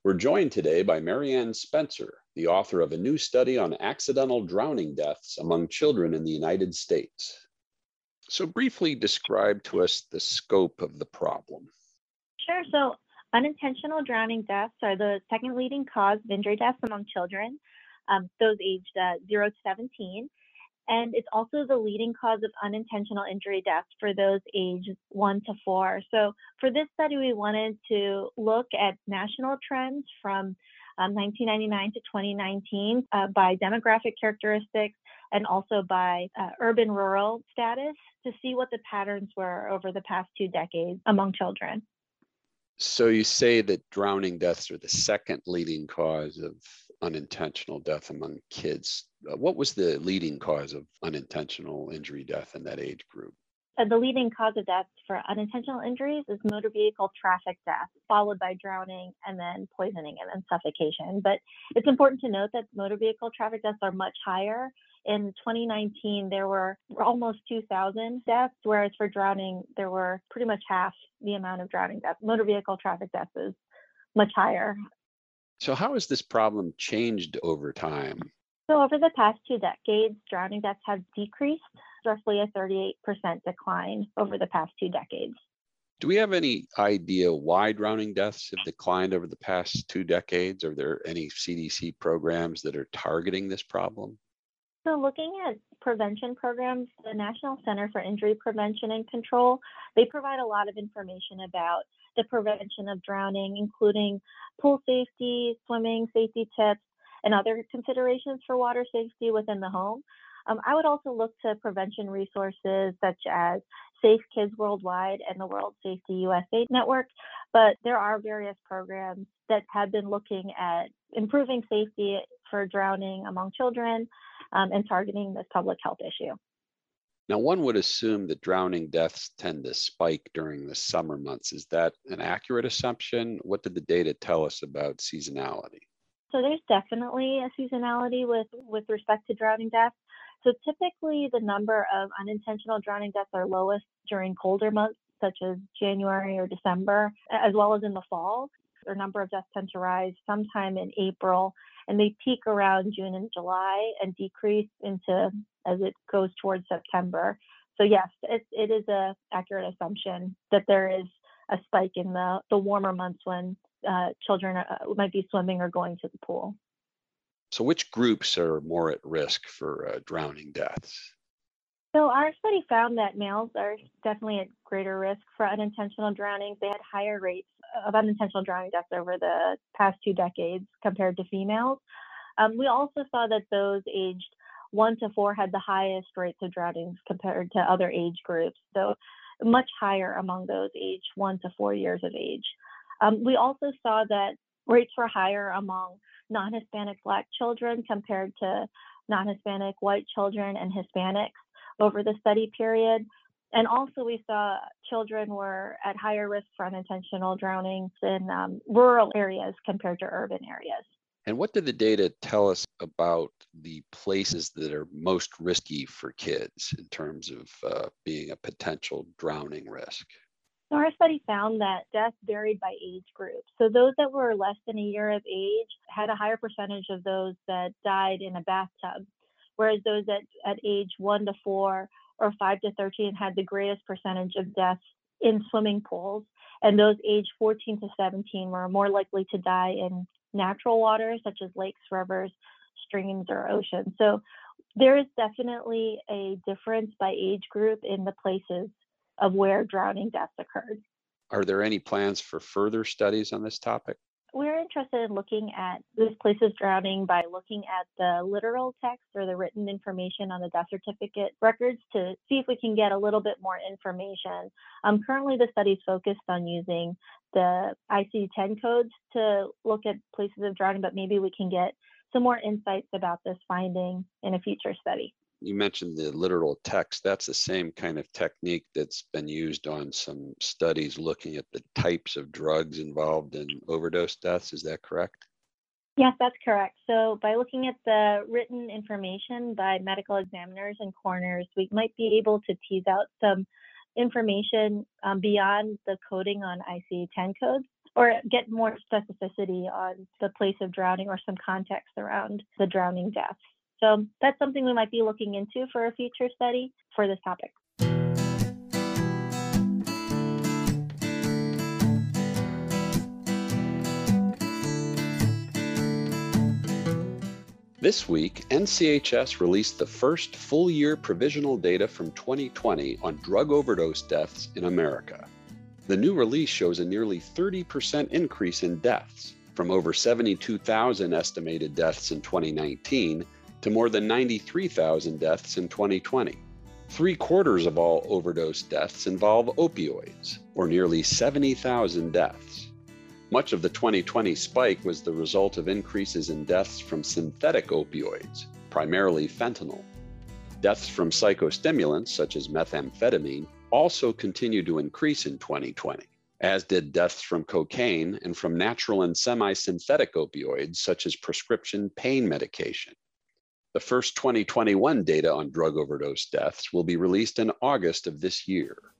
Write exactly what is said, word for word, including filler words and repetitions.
We're joined today by Marianne Spencer, the author of a new study on accidental drowning deaths among children in the United States. So briefly describe to us the scope of the problem. Sure. So unintentional drowning deaths are the second leading cause of injury deaths among children, um, those aged uh, zero to seventeen. And it's also the leading cause of unintentional injury deaths for those aged one to four. So for this study, we wanted to look at national trends from um, nineteen ninety-nine to twenty nineteen uh, by demographic characteristics and also by uh, urban-rural status to see what the patterns were over the past two decades among children. So you say that drowning deaths are the second leading cause of unintentional death among kids. Uh, what was the leading cause of unintentional injury death in that age group? Uh, the leading cause of death for unintentional injuries is motor vehicle traffic death, followed by drowning and then poisoning and then suffocation. But it's important to note that motor vehicle traffic deaths are much higher. In twenty nineteen, there were almost two thousand deaths, whereas for drowning, there were pretty much half the amount of drowning deaths. Motor vehicle traffic deaths is much higher. So how has this problem changed over time? So over the past two decades, drowning deaths have decreased, roughly a thirty-eight percent decline over the past two decades. Do we have any idea why drowning deaths have declined over the past two decades? Are there any C D C programs that are targeting this problem? So looking at prevention programs, the National Center for Injury Prevention and Control, they provide a lot of information about the prevention of drowning, including pool safety, swimming safety tips, and other considerations for water safety within the home. Um, I would also look to prevention resources such as Safe Kids Worldwide and the World Safety U S A Network, but there are various programs that have been looking at improving safety for drowning among children um, and targeting this public health issue. Now, one would assume that drowning deaths tend to spike during the summer months. Is that an accurate assumption? What did the data tell us about seasonality? So there's definitely a seasonality with, with respect to drowning deaths. So typically the number of unintentional drowning deaths are lowest during colder months, such as January or December, as well as in the fall. Their number of deaths tend to rise sometime in April, and they peak around June and July and decrease into as it goes towards September. So yes, it, it is an accurate assumption that there is a spike in the, the warmer months when uh, children uh, might be swimming or going to the pool. So which groups are more at risk for uh, drowning deaths? So our study found that males are definitely at greater risk for unintentional drowning. They had higher rates of unintentional drowning deaths over the past two decades compared to females. Um, we also saw that those aged one to four had the highest rates of drownings compared to other age groups, so much higher among those aged one to four years of age. Um, we also saw that rates were higher among non-Hispanic Black children compared to non-Hispanic white children and Hispanics over the study period. And also we saw children were at higher risk for unintentional drownings in um, rural areas compared to urban areas. And what did the data tell us about the places that are most risky for kids in terms of uh, being a potential drowning risk? So our study found that deaths varied by age group. So those that were less than a year of age had a higher percentage of those that died in a bathtub, whereas those at, at age one to four or five to thirteen had the greatest percentage of deaths in swimming pools. And those aged fourteen to seventeen were more likely to die in natural waters such as lakes, rivers, streams, or oceans. So there is definitely a difference by age group in the places of where drowning deaths occurred. Are there any plans for further studies on this topic? We're interested in looking at this places drowning by looking at the literal text or the written information on the death certificate records to see if we can get a little bit more information. Um, currently, the study is focused on using the I C D ten codes to look at places of drowning, but maybe we can get some more insights about this finding in a future study. You mentioned the literal text. That's the same kind of technique that's been used on some studies looking at the types of drugs involved in overdose deaths. Is that correct? Yes, that's correct. So by looking at the written information by medical examiners and coroners, we might be able to tease out some information um, beyond the coding on I C D ten codes or get more specificity on the place of drowning or some context around the drowning deaths. So that's something we might be looking into for a future study for this topic. This week, N C H S released the first full-year provisional data from twenty twenty on drug overdose deaths in America. The new release shows a nearly thirty percent increase in deaths, from over seventy-two thousand estimated deaths in twenty nineteen to more than ninety-three thousand deaths in twenty twenty. Three quarters of all overdose deaths involve opioids, or nearly seventy thousand deaths. Much of the twenty twenty spike was the result of increases in deaths from synthetic opioids, primarily fentanyl. Deaths from psychostimulants, such as methamphetamine, also continued to increase in twenty twenty, as did deaths from cocaine and from natural and semi-synthetic opioids, such as prescription pain medication. The first twenty twenty-one data on drug overdose deaths will be released in August of this year.